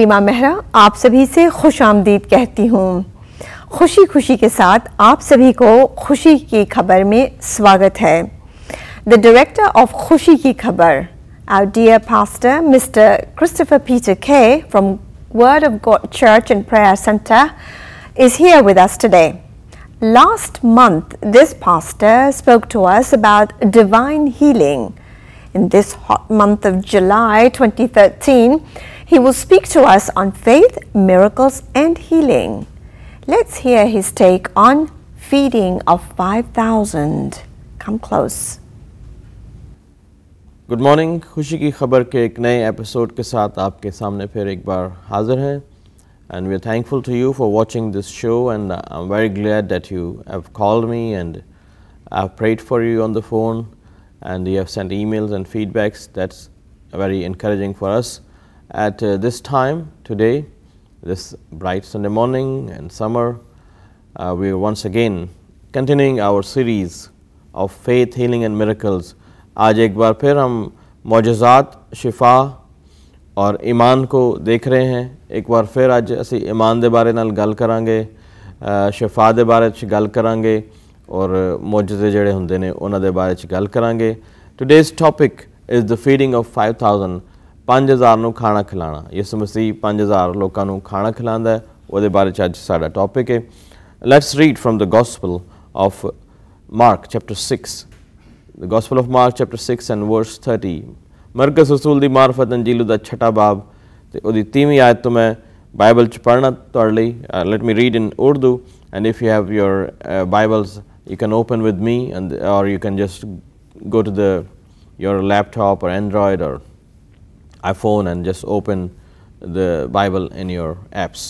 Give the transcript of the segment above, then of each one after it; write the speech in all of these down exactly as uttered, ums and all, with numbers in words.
रीमा मेहरा आप सभी से खुश आमदीद कहती हूँ। खुशी खुशी के साथ आप सभी को खुशी की खबर में स्वागत है। The director of खुशी की खबर, our dear pastor, Mister Christopher Peter Kay from Word of God Church and Prayer Center is here with us today. Last month, this pastor spoke to us about divine healing. In this hot month of July twenty thirteen, he will speak to us on faith, miracles and healing. Let's hear his take on feeding of five thousand. Come close. Good morning. खुशी की खबर के एक नए episode के साथ आपके सामने फिर एक बार हाजिर हैं and we are thankful to you for watching this show and I'm very glad that you have called me and I've prayed for you on the phone and you have sent emails and feedbacks. That's very encouraging for us at uh, this time today, this bright Sunday morning and summer. Uh, we are once again continuing our series of faith, healing and miracles. आज एक बार फिर हम मौजज़ात, शिफा और ईमान को देख रहे हैं। एक बार फिर आज असी ईमान दे बारे नाल गल करांगे, शिफा दे बारे च गल करांगे और मौजज़े जिहड़े हुंदे ने उन्हां दे बारे च गल करांगे। Today's topic is the feeding of five thousand, पाँच हज़ार नूं खाना खिलाना। यीशु मसीह पाँच हज़ार लोकां नूं खाना खिलांदा है, उहदे बारे च अज साडा टॉपिक है। Let's read from the gospel of Mark chapter six, the gospel of Mark chapter six and verse thirty. मरकस रसूल दी मार्फत अंजील दा छठा बाब ते उहदी तीवीं आयत तो मैं बाइबल च पढ़ना तुहाडे लई। Let me read in Urdu and if you have your Bibles you can open with me and or you can just go to the your laptop or Android or iPhone and just open the Bible in your apps.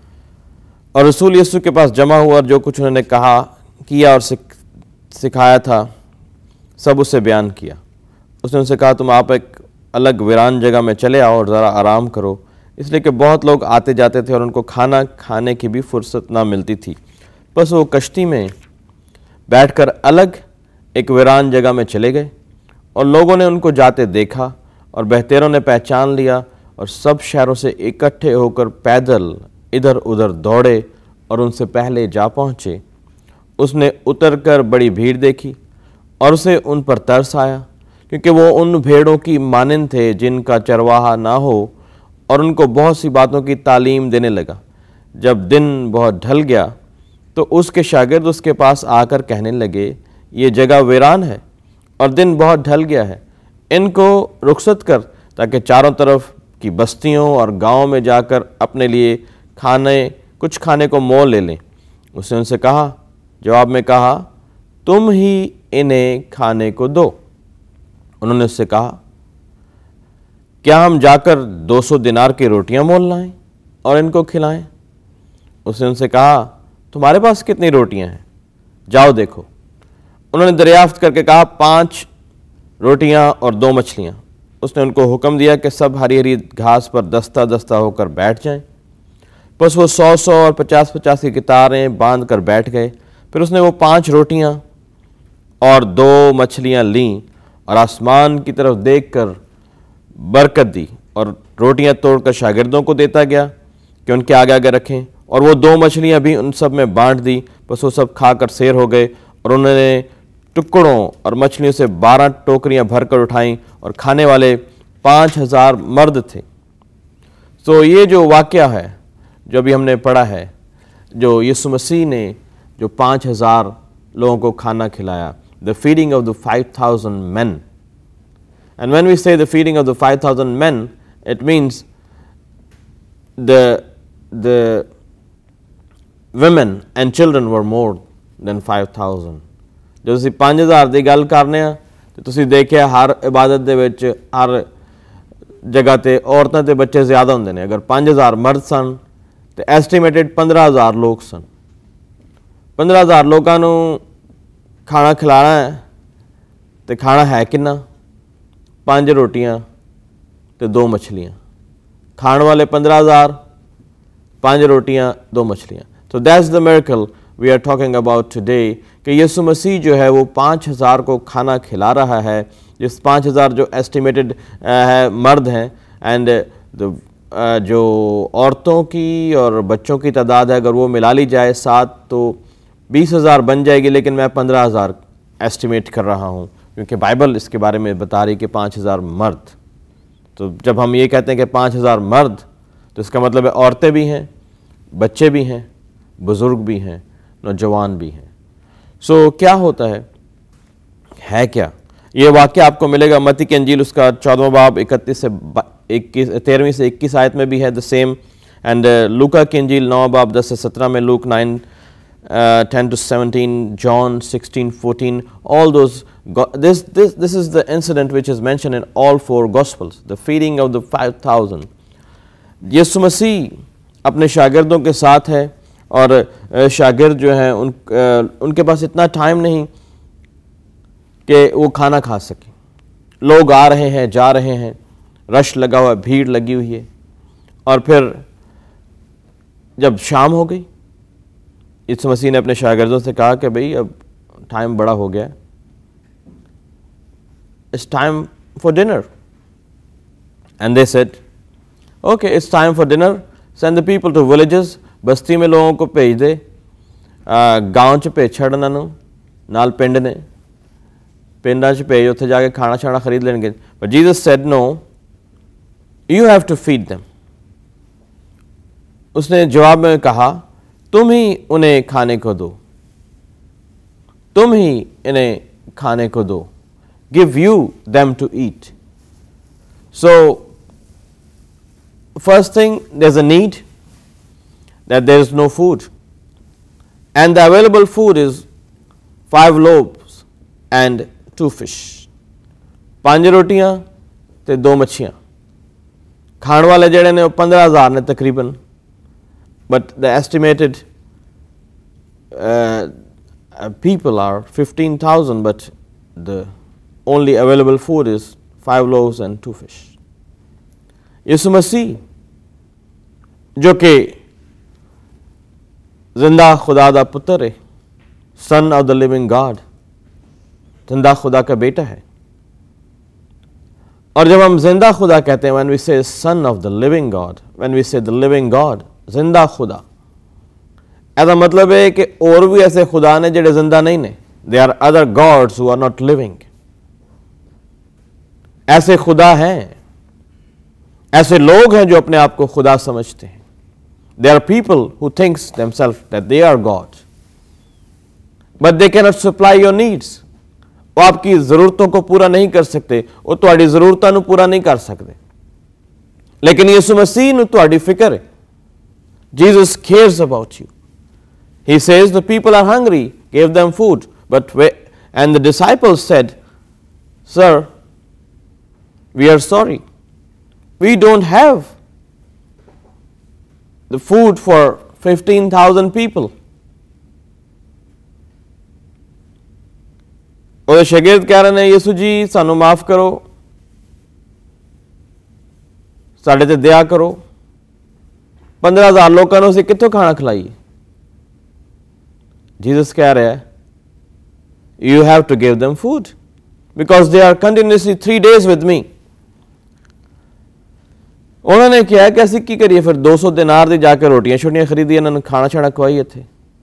और रसूल यीशु के पास जमा हुआ और जो कुछ उन्होंने कहा, किया और सिख, सिखाया था सब उससे बयान किया। उसने उनसे कहा तुम आप एक अलग वीरान जगह में चले आओ और ज़रा आराम करो, इसलिए कि बहुत लोग आते जाते थे और उनको खाना खाने की भी फुर्सत ना मिलती थी। बस वो कश्ती में बैठकर अलग एक वीरान जगह में चले गए और लोगों ने उनको जाते देखा और बहतेरों ने पहचान लिया और सब शहरों से इकट्ठे होकर पैदल इधर उधर दौड़े और उनसे पहले जा पहुँचे। उसने उतरकर बड़ी भीड़ देखी और उसे उन पर तरस आया, क्योंकि वो उन भेड़ों की मानिंद थे जिनका चरवाहा ना हो, और उनको बहुत सी बातों की तालीम देने लगा। जब दिन बहुत ढल गया तो उसके शागिर्द उसके पास आकर कहने लगे, ये जगह वीरान है और दिन बहुत ढल गया है, इनको रुखसत कर ताकि चारों तरफ की बस्तियों और गाँव में जाकर अपने लिए खाने कुछ खाने को मोल ले लें। उसने उनसे कहा, जवाब में कहा, तुम ही इन्हें खाने को दो। उन्होंने उससे कहा, क्या हम जाकर दो सौ दिनार की रोटियां मोल लाएं और इनको खिलाएं? उसने उनसे कहा, तुम्हारे पास कितनी रोटियां हैं? जाओ देखो। उन्होंने दरियाफ्त करके कहा, पांच रोटियां और दो मछलियां। उसने उनको हुक्म दिया कि सब हरी हरी घास पर दस्ता दस्ता होकर बैठ जाएं। बस वो सौ सौ और पचास पचास की कितारें बांध कर बैठ गए। फिर उसने वो पांच रोटियां और दो मछलियां लीं और आसमान की तरफ देखकर बरकत दी और रोटियां तोड़कर शागिर्दों को देता गया कि उनके आगे आगे रखें, और वो दो मछलियां भी उन सब में बांट दी। बस वो सब खाकर सेर हो गए और उन्होंने टुकड़ों और मछलियों से बारह टोकरियां भरकर उठाईं और खाने वाले पाँच हज़ार मर्द थे। तो ये जो वाक़या है जो अभी हमने पढ़ा है, जो यीशु मसीह ने जो पाँच हज़ार लोगों को खाना खिलाया, the feeding of the five thousand men. And when we say the feeding of the five thousand men, it means the the women and children were more than five thousand. जो ਅਸੀਂ पाँच हज़ार ਦੀ ਗੱਲ ਕਰਨੇ ਆ ਤੇ ਤੁਸੀਂ ਦੇਖਿਆ ਹਰ ਇਬਾਦਤ ਦੇ ਵਿੱਚ ਹਰ ਜਗ੍ਹਾ ਤੇ ਔਰਤਾਂ ਤੇ ਬੱਚੇ ਜ਼ਿਆਦਾ ਹੁੰਦੇ ਨੇ। ਅਗਰ पाँच हज़ार ਮਰਦ ਸਨ ਤੇ ਐਸਟੀਮੇਟਡ पंद्रह हज़ार ਲੋਕ ਸਨ। पंद्रह हज़ार ਲੋਕਾਂ ਨੂੰ खाना खिलाना है तो खाना है कितना? पाँच रोटियां तो दो मछलियां। खाने वाले पंद्रह हज़ार, पाँच रोटियां दो मछलियां। तो that's the miracle we are talking about today कि यीशु मसीह जो है वो पाँच हज़ार को खाना खिला रहा है। जिस पाँच हज़ार जो एस्टिमेटेड है मर्द हैं, एंड द जो औरतों की और बच्चों की तादाद है अगर वो मिला ली जाए साथ तो बीस हज़ार बन जाएगी, लेकिन मैं पंद्रह हज़ार एस्टिमेट कर रहा हूँ क्योंकि बाइबल इसके बारे में बता रही कि पाँच हज़ार मर्द। तो जब हम ये कहते हैं कि पाँच हज़ार मर्द तो इसका मतलब है औरतें भी हैं, बच्चे भी हैं, बुज़ुर्ग भी हैं, नौजवान भी हैं। सो so, क्या होता है है क्या ये वाक़या आपको मिलेगा मत्ती की अंजील उसका चौदहवां बाब इकतीस से इक्कीस तेरहवीं से इक्कीस आयत में भी है द सेम। एंड लूका की अंजील नौ बाब दस से सत्रह में, Luke nine ten to seventeen, John sixteen fourteen, all those, this this this is the incident which is mentioned in all four gospels, the feeding of the five thousand। यीशु मसीह अपने शागिर्दों के साथ है और शागिर्द जो हैं उन उनके पास इतना टाइम नहीं कि वो खाना खा सके। लोग आ रहे हैं, जा रहे हैं, रश लगा हुआ, भीड़ लगी हुई है। और फिर जब शाम हो गई, यीशु मसीह ने अपने शागिर्दों से कहा कि भाई अब टाइम बड़ा हो गया, it's time for dinner. And they said okay it's time for dinner, send the people to villages. बस्ती में लोगों को भेज दे, गाँव च भेज छड़ उन्होंने, नाल पिंड ने, पिंडा च भेज, उत्थे जाके खाना छाना खरीद लेंगे। But Jesus said no, you have to feed them. उसने जवाब में कहा तुम ही उन्हें खाने को दो, तुम ही इन्हें खाने को दो, give you them to eat. So first thing, there is a need that there is no food, and the available food is five loaves and two fish। पांच रोटियां ते दो मच्छियां। खाण वाले जेड़े ने पंद्रह हज़ार ने तकरीबन, but the estimated uh, people are fifteen thousand, but the only available food is five loaves and two fish। यीशु मसीह जो कि जिंदा खुदा दा पुत्र है, son of the living God, जिंदा खुदा का बेटा है। और जब हम जिंदा खुदा कहते हैं, when we say son of the living God, when we say the living God, जिंदा खुदा, ऐसा मतलब है कि और भी ऐसे खुदा ने जेड़े जिंदा नहीं ने। They are other gods who are not living. ऐसे खुदा हैं, ऐसे लोग हैं जो अपने आप को खुदा समझते हैं। There are people who thinks themselves that they are God, but they cannot supply your needs। वो आपकी ज़रूरतों को पूरा नहीं कर सकते, वो तुम्हारी ज़रूरतां नूं पूरा नहीं कर सकते। लेकिन यीशु मसीह नूं तुम्हारी फिक्र है। Jesus cares about you। He says the people are hungry, gave them food, but we, and the disciples said, Sir, we are sorry, we don't have the food for fifteen thousand people। और शागिर्द कह रहे हैं यीशु जी सानू माफ करो, साढ़े ते दया करो, पंद्रह हज़ार लोगों को असीं कित्थों खाना खिलाइए। जीसस कह रहा है you have to give them food because they are continuously three days with me। उन्होंने क्या कि असीं की करिए, फिर दो सौ दिनार दी जाके रोटियां छोटियां खरीदी, इन्होंने खाना छाना खवाई इत्थे।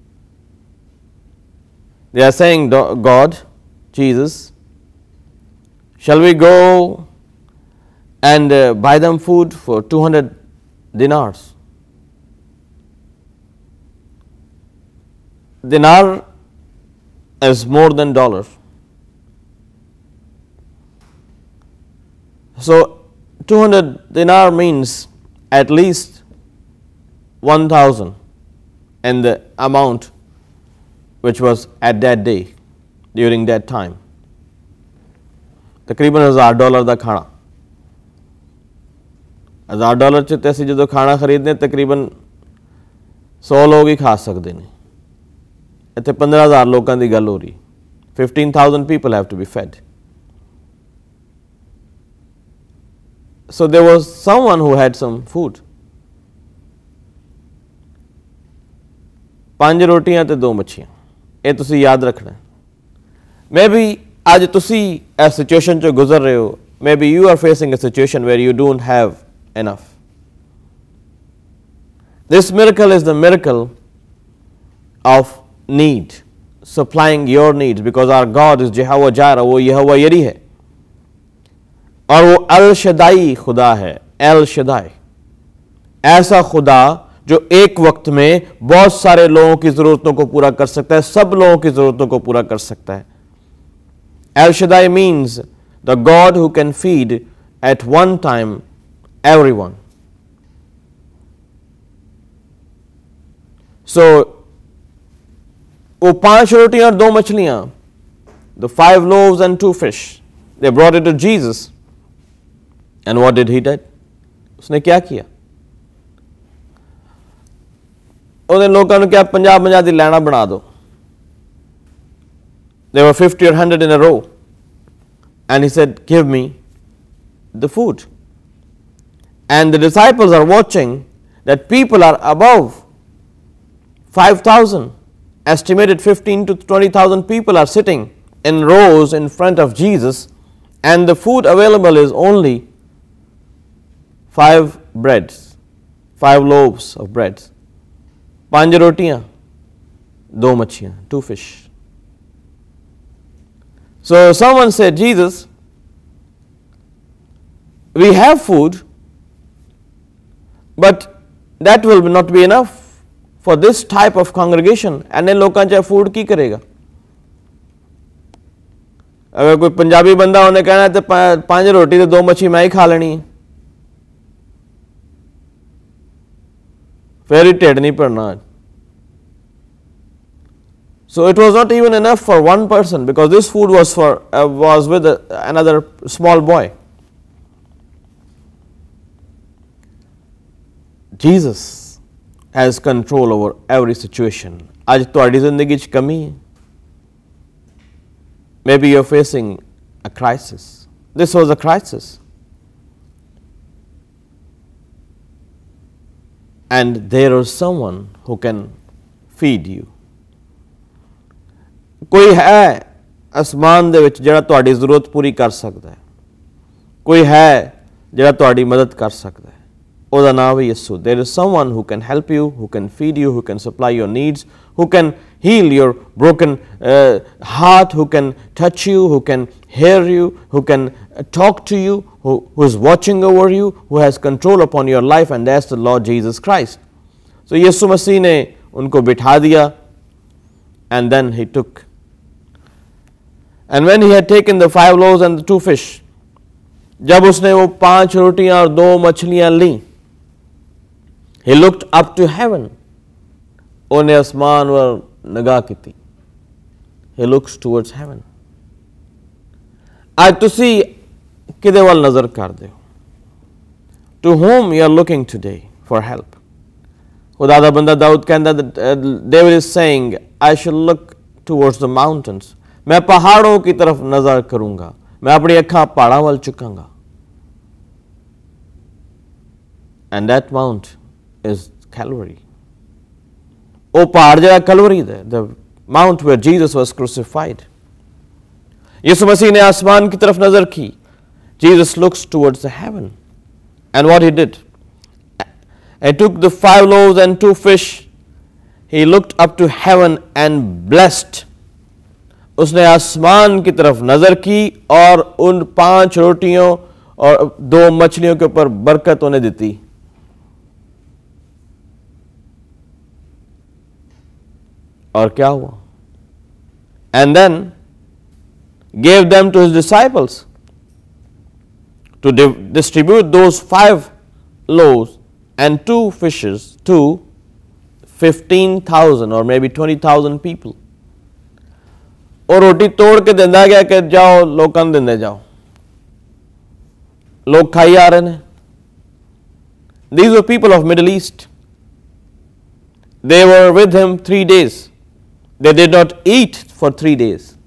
They are saying, God, Jesus, shall we go and uh, buy them food for two hundred dinars? Dinar is more than dollar. So two hundred dinar means at least one thousand in the amount which was at that day, during that time. तकरीबन हज़ार dollar का खाना, हज़ार dollar च ते असीं जदों खाना खरीदने तकरीबन सौ लोग ही खा सकते हैं। इत्थे पंद्रह हज़ार लोगों की गल हो रही। Fifteen thousand people have to be fed. So there was someone who had some food. पांच रोटियां ते दो मच्छियां, ये तुसी याद रखना है। मे बी आज तुसी इस सिचुएशन चो गुजर रहे हो, maybe you are facing a situation where you don't have enough. This miracle is the miracle of need, supplying your needs, because our God is Jehovah Jireh, वो यहोवा यरी है और वो अल शदाई खुदा है, एल शदाई, ऐसा खुदा जो एक वक्त में बहुत सारे लोगों की ज़रूरतों को पूरा कर सकता है, सब लोगों की ज़रूरतों को पूरा कर सकता है. El Shaddai means the God who can feed at one time everyone. So, वो पांच रोटियां और दो मछलियां, the five loaves and two fish, they brought it to Jesus. And what did he do? उसने क्या किया? उन्हें लोगों ने क्या पंजाब पंजाब दी लाइना बना दो. There were fifty or one hundred in a row. And he said, give me the food. And the disciples are watching that people are above five thousand. Estimated fifteen to twenty thousand people are sitting in rows in front of Jesus, and the food available is only five breads, five loaves of bread. पांच रोटियां, दो मच्छियां, two fish. So someone said, Jesus, we have food, but that will not be enough for this type of congregation. And इन लोगों का food की करेगा? अगर कोई पंजाबी बंदा होने कहना है तो पांच रोटी तो दो मच्छी मैं ही खा लेनी है, फिर ही ढिड नहीं भरना. So it was not even enough for one person, because this food was for uh, was with a, another small boy. Jesus has control over every situation. आज तुम्हारी जिंदगी च कमी है. Maybe you're facing a crisis. This was a crisis. And there is someone who can feed you. कोई है आसमान दे विच जिहड़ा तुहाडी ज़रूरत पूरी कर सकदा है. कोई है जिहड़ा तुहाडी मदद कर सकदा है. ओहदा नाम है यीशु. There is someone who can help you, who can feed you, who can supply your needs, who can heal your broken uh, heart, who can touch you, who can hear you, who can uh, talk to you, who, who is watching over you, who has control upon your life, and that's the Lord Jesus Christ. So यीशु मसीह ने उनको बिठा दिया, and then he took. And when he had taken the five loaves and the two fish, जब उसने वो पांच रोटियां और दो मछलियां ली, he looked up to heaven. उन्हें आसमान पर निगाह की थी. He looks towards heaven. आज तुसी किदे वाल नजर कर दे हो? To whom you are looking today for help? खुदा दा बंदा दाऊद कहंदा, David is saying, I shall look towards the mountains. मैं पहाड़ों की तरफ नजर करूंगा, मैं अपनी अखां पहाड़ां वाल चुकांगा. And that mount is Calvary. ओ पहाड़ जड़ा कलवरी दे, the mount where Jesus was crucified. यीशु मसीह ने आसमान की तरफ नजर की. Jesus looks towards the heaven. And what he did? He took the five loaves and two fish. He looked up to heaven and blessed. उसने आसमान की तरफ नजर की और उन पांच रोटियों और दो मछलियों के ऊपर बरकत उन्हें दी. और क्या हुआ? And then gave them to his disciples to distribute those five loaves and two fishes to fifteen thousand or maybe twenty thousand people. और रोटी तोड़ के देंदा गया कि जाओ लोकां नूं देंदे जाओ. लोग खाई आ रहे हैं. These were people of Middle East. They were with him three days. They did not eat for three days.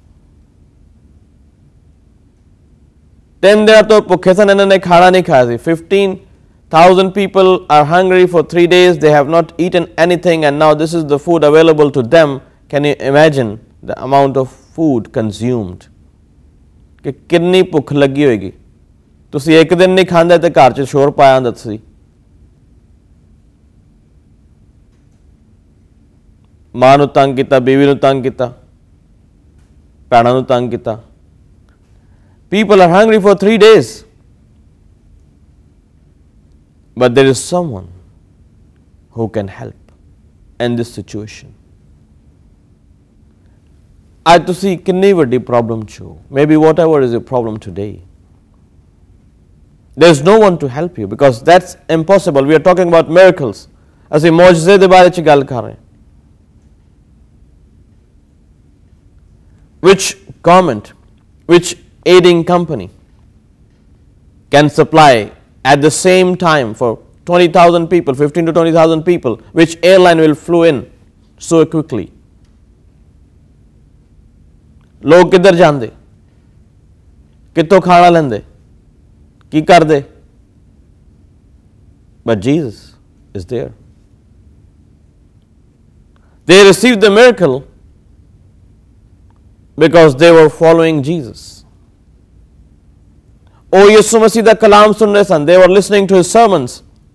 Then there तो भुखे सन, इन्होंने खाना नहीं खाया सी. Fifteen thousand people are hungry for three days. They have not eaten anything, and now this is the food available to them. Can you imagine the amount of food consumed? कि कितनी भुख लगी होगी. तुसी एक दिन नहीं खांदे ते घर च शोर पाया होंदा सी. ਮਾਂ ਨੂੰ ਤੰਗ ਕੀਤਾ, ਬੀਵੀ ਨੂੰ ਤੰਗ ਕੀਤਾ, ਭੈਣਾਂ ਨੂੰ ਤੰਗ ਕੀਤਾ. People are hungry for three days. But there is someone who can help in this situation. ਅੱਜ ਤੁਸੀਂ ਕਿੰਨੀ ਵੱਡੀ ਪ੍ਰੋਬਲਮ 'ਚ ਹੋ, maybe whatever is your problem today, there is no one to help you because that's impossible. We are talking about miracles. ਅਸੀਂ ਮੌਜਜ਼ੇ ਦੇ ਬਾਰੇ 'ਚ ਗੱਲ ਕਰ ਰਹੇ ਹਾਂ. Which government, which aiding company can supply at the same time for twenty thousand people, fifteen to twenty thousand people, which airline will flew in so quickly? ਲੋਕ ਕਿੱਧਰ ਜਾਂਦੇ, ਕਿੱਥੋਂ ਖਾਣਾ ਲੈਂਦੇ, ਕੀ ਕਰਦੇ? But Jesus is there. They received the miracle because they were following Jesus. ਉਹ ਯਿਸੂ ਮਸੀਹ ਦਾ ਕਲਾਮ ਸੁਣ ਰਹੇ ਸਨ. They were listening to his sermons.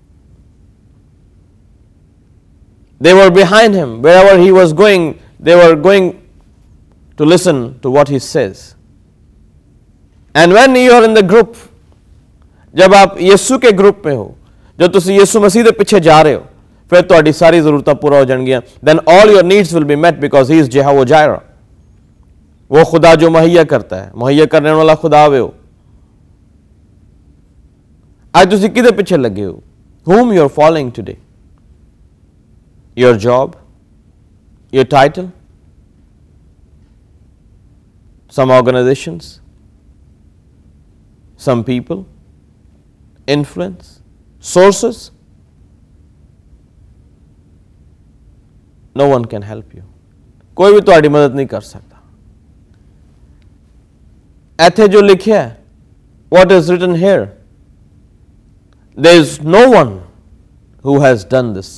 They were behind him. Wherever he was going, they were going to listen to what he says. And when you are in the group, जब आप यीशु के group में हो, जब तुसी यीशु मसीह दे पीछे जा रहे हो, फिर तुहाडी सारी ज़रूरतां पूरा हो जाणगियां. Then all your needs will be met because he is Jehovah Jireh. वो खुदा जो मुहैया करता है, मुहैया करने वाला खुदा वे हो. आज तुसी किदे पीछे लगे हो? Whom you are following today? Your job, your title, some organizations, some people, influence, sources. No one can help you. कोई भी तुम्हारी मदद नहीं कर सकता. ऐथे जो लिखा है, what is written here, there is no one who has done this.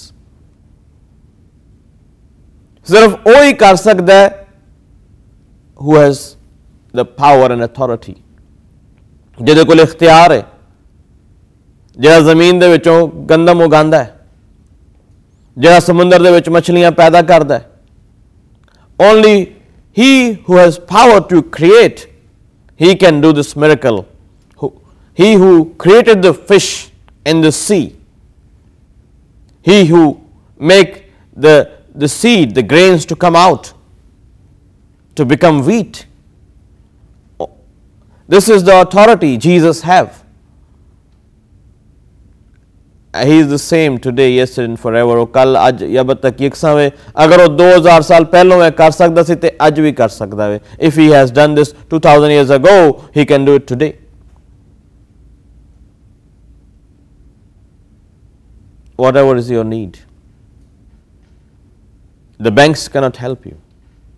सिर्फ वो ही कर सकता है who has the power and authority. ਜਿਹਦੇ ਕੋਲ ਇਖਤਿਆਰ ਹੈ, ਜਿਹੜਾ ਜ਼ਮੀਨ ਦੇ ਵਿੱਚੋਂ ਗੰਦਮ ਉਗਾਉਂਦਾ ਹੈ, ਜਿਹੜਾ ਸਮੁੰਦਰ ਦੇ ਵਿੱਚ ਮੱਛਲੀਆਂ ਪੈਦਾ ਕਰਦਾ ਹੈ. Only he who has power to create, he can do this miracle. He who created the fish in the sea, he who make the, the seed, the grains to come out, to become wheat. This is the authority Jesus have. He is the same today, yesterday and forever. ਉਹ ਕੱਲ ਅੱਜ ਜਾਂ ਬਦ ਤੱਕ ਯਕਸਾਂ ਵੇ. ਅਗਰ ਉਹ ਦੋ ਹਜ਼ਾਰ ਸਾਲ ਪਹਿਲੋਂ ਇਹ ਕਰ ਸਕਦਾ ਸੀ ਤੇ ਅੱਜ ਵੀ ਕਰ ਸਕਦਾ ਵੇ. If he has done this two thousand years ago, he can do it today. Whatever is your need. The banks cannot help you.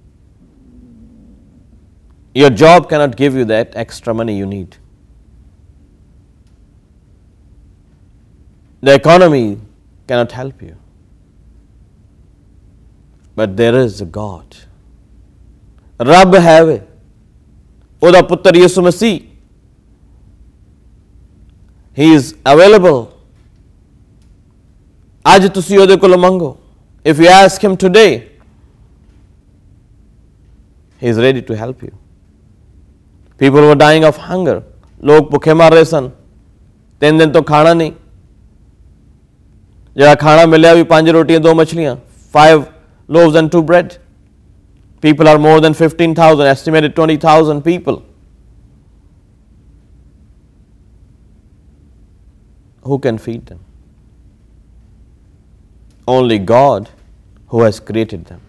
Your job cannot give you that extra money you need. The economy cannot help you. But there is a God. Rabb है वे, ओदा पुत्र यीशु मसीह. He is available. आज तुसी ओदे कोल मंगो. If you ask him today, he is ready to help you. People were dying of hunger. लोग भुखे मार रहे सन. तीन दिन तो खाना नहीं. जरा खाना मिला भी पांच रोटियां दो मछलियां. Five loaves and two bread. People are more than fifteen thousand, estimated twenty thousand people. Who can feed them? Only God who has created them.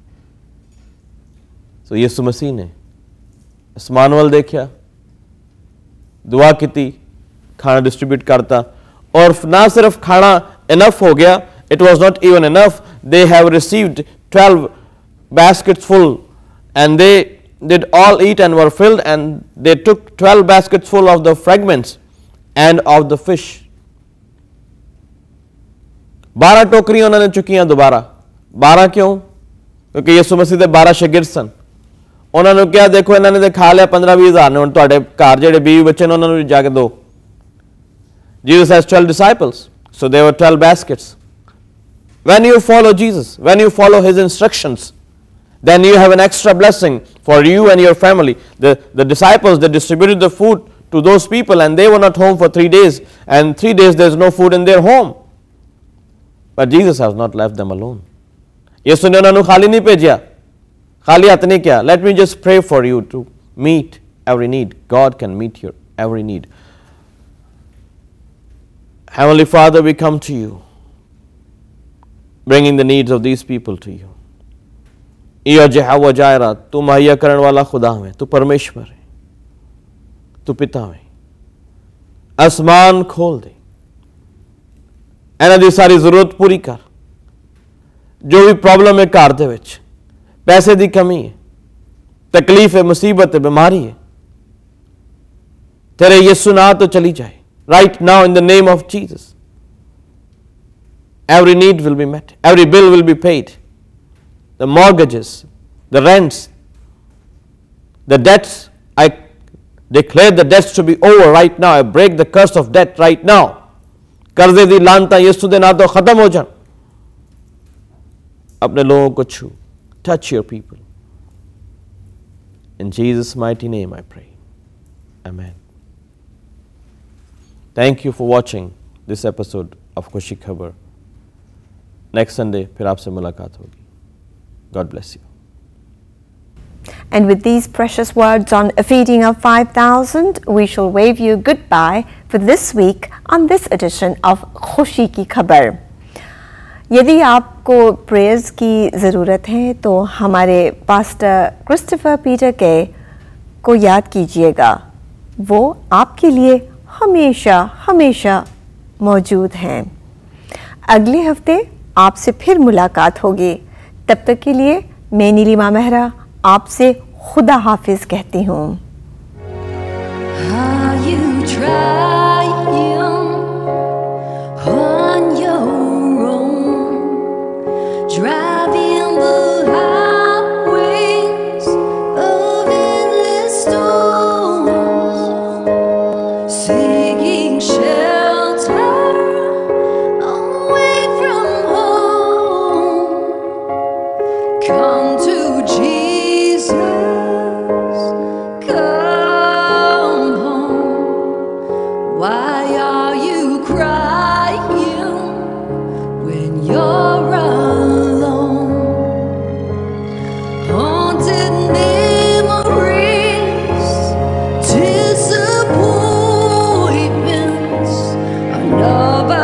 So यीशु मसीह ने आसमान वाल देखा, दुआ की, खाना डिस्ट्रीब्यूट करता. और ना सिर्फ खाना enough हो गया, it was not even enough. They have received twelve baskets full, and they did all eat and were filled, and they took twelve baskets full of the fragments and of the fish. बारह टोकरियां उन्होंने चुकियां दोबारा. बारह क्यों? क्योंकि यीशु मसीह दे बारह शागिर्द सन. उन्होंने क्या, देखो इन्होंने तो खा लिया पंद्रह बीस हजार ने, हुण तुहाडे घर जिहड़े बीवी बच्चे ने उन्होंने जाके दो. Jesus has twelve disciples, so there were twelve baskets. When you follow Jesus, when you follow His instructions, then you have an extra blessing for you and your family. The, the disciples, they distributed the food to those people and they were not home for three days. And three days there is no food in their home. But Jesus has not left them alone. ਯਿਸੂ ਨੇ ਉਹਨਾਂ ਨੂੰ ਖਾਲੀ ਨਹੀਂ ਭੇਜਿਆ, ਖਾਲੀ ਹੱਥ ਨਹੀਂ ਕਿਹਾ. Let me just pray for you to meet every need. God can meet your every need. Heavenly Father, we come to you, bringing the needs of these people to you. या यहोवा जायरा, तू मुहैया करने वाला खुदा है, तू परमेश्वर है, तू पिता है. आसमान खोल दे, ਇਹਨਾਂ ਦੀ ਸਾਰੀ ਜ਼ਰੂਰਤ ਪੂਰੀ ਕਰ. ਜੋ ਵੀ ਪ੍ਰੋਬਲਮ ਹੈ ਘਰ ਦੇ ਵਿੱਚ, ਪੈਸੇ ਦੀ ਕਮੀ ਹੈ, ਤਕਲੀਫ ਹੈ, ਮੁਸੀਬਤ ਹੈ, ਬਿਮਾਰੀ ਹੈ, ਤੇਰੇ ਯਿਸੂ ਨਾਮ ਤੋਂ ਚਲੀ ਜਾਏ. Right now in the name of Jesus, every need will be met, every bill will be paid, the mortgages, the rents, the debts. I declare the debts to be over right now. I break the curse of debt right now. कर्जे दी लानता यीशु दे नाम तो खत्म हो जाए. अपने लोगों को छू. Touch your people. In Jesus' mighty name I pray. Amen. Thank you for watching this episode of Khushi Khabar. Next Sunday फिर आपसे मुलाकात होगी. God bless you. And with these precious words on a feeding of five thousand, we shall wave you goodbye for this week on this edition of खुशी की खबर. यदि आपको prayers की ज़रूरत है तो हमारे पास्टर क्रिस्टोफर पीटर के को याद कीजिएगा. वो आपके लिए हमेशा हमेशा मौजूद हैं. अगले हफ्ते आपसे फिर मुलाकात होगी. तब तक के लिए मैं नीलिमा मेहरा आपसे खुदा हाफिज कहती हूँ.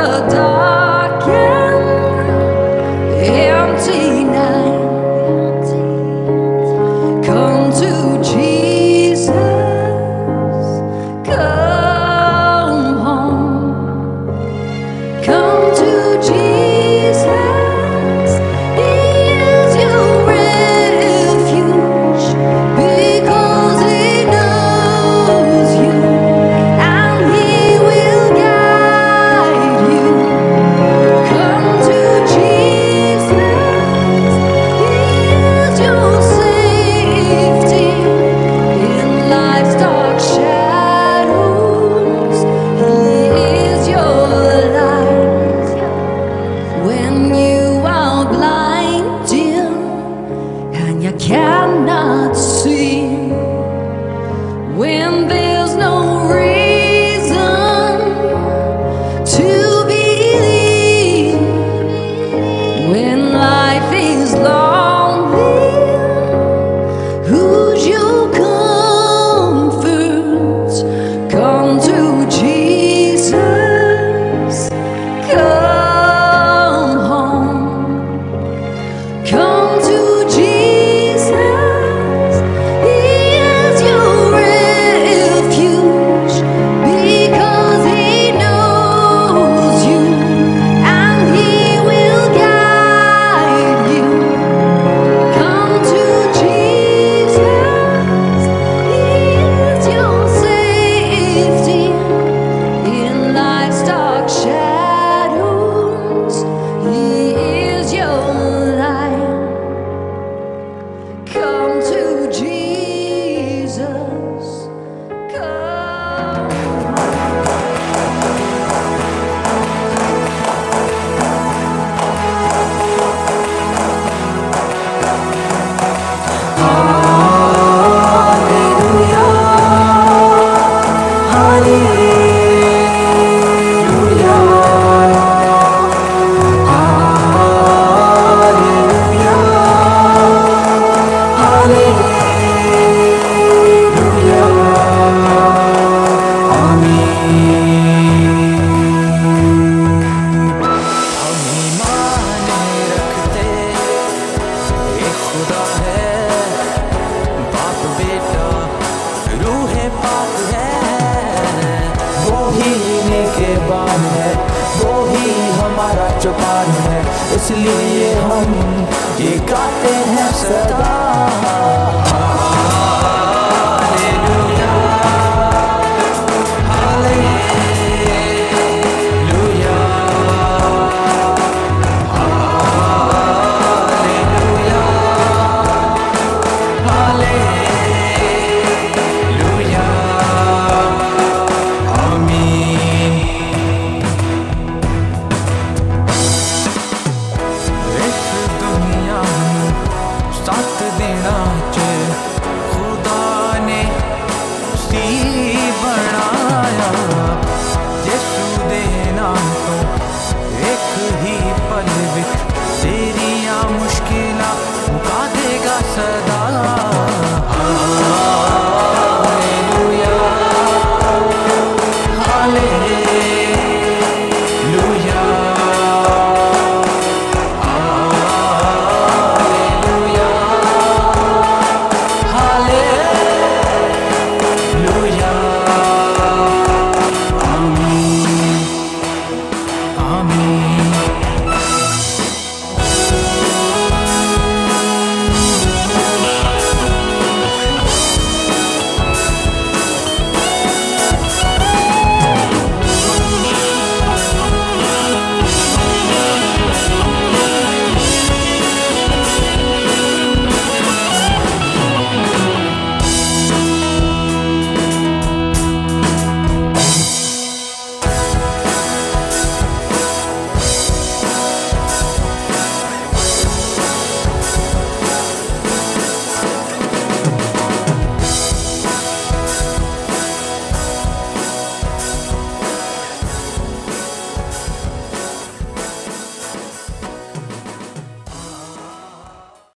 Empty night. निगहबान है, वो ही हमारा चौपाल है, इसलिए हम ये गाते हैं सदा।